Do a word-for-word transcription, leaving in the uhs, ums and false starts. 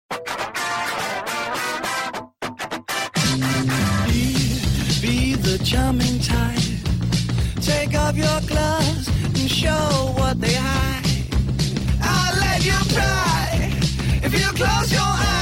Be the charming type. Take off your gloves and show what they hide. I'll let you try if you close your eyes.